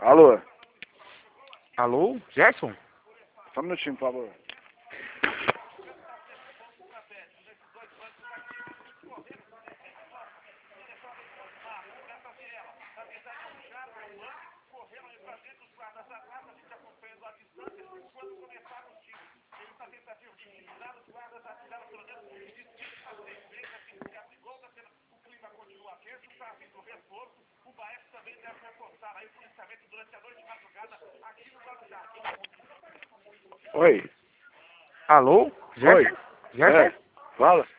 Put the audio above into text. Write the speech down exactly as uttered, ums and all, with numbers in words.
Alô? Alô, Gerson? Só um minutinho, por favor. Oi. Alô, Gerson? Oi. Gerson? É, fala.